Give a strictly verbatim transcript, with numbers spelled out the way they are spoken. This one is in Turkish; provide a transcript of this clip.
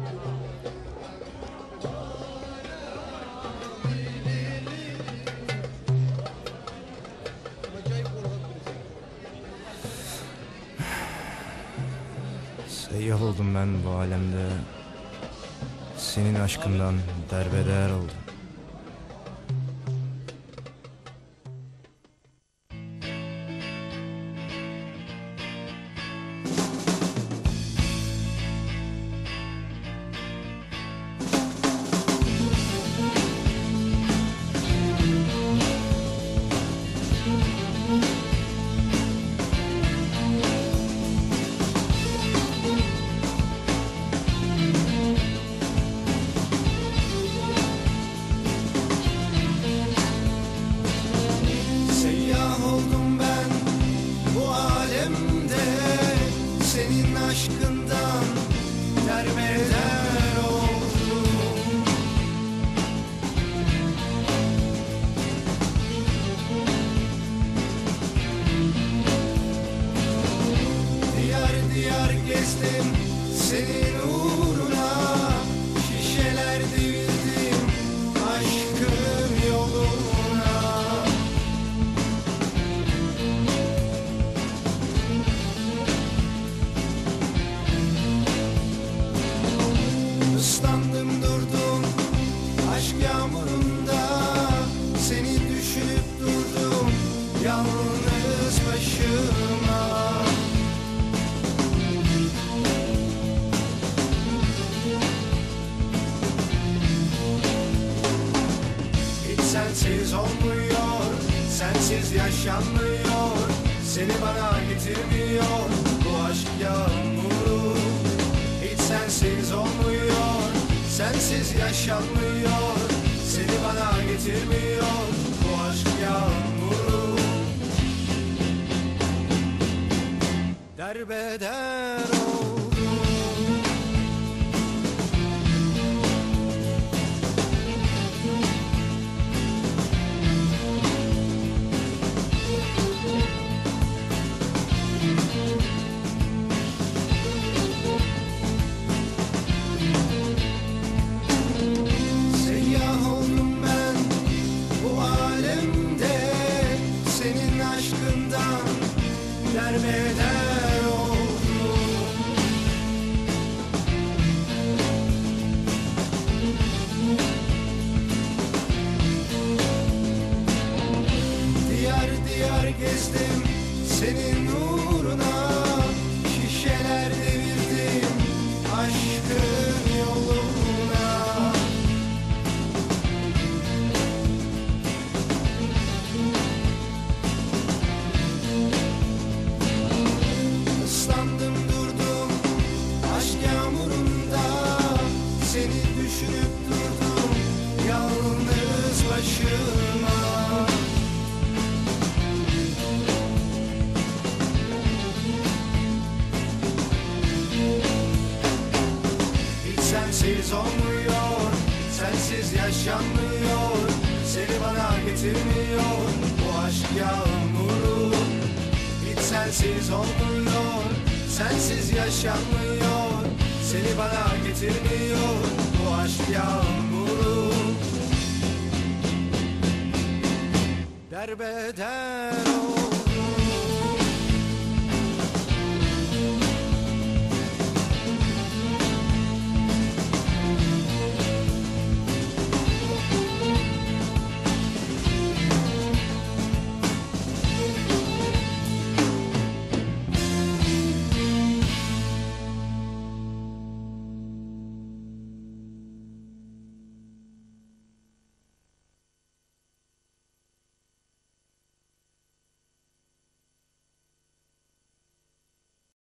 Seyyah oldum ben bu alemde, senin aşkından derbeder oldum. Senin aşkından derbeder oldum. Diyar diyar gezdim senin uğruna, şişeler devirdim aşkın yoluna. Islandım durdum aşk yağmurunda, seni düşünüp durdum yalnız başıma. Hiç sensiz olmuyor, sensiz yaşanmıyor, seni bana getirmiyor bu aşk yağmuru. Hiç sensiz olmuyor, sensiz yaşanmıyor, seni bana getirmiyor bu aşk yağmuru. Derbeder oldum. Aşkından derbeder oldum. Diyar diyar gezdim senin uğruna, şişeler devirdim aşkın yoluna. Islandım durdum aşk yağmurunda, seni düşünüp durdum yalnız başıma. Hiç sensiz olmuyor, sensiz yaşanmıyor, seni bana getirmiyor bu aşk yağmuru. Hiç sensiz olmuyor, sensiz yaşanmıyor, seni bana getirmiyor bu aşk yağmuru. Derbeder ol.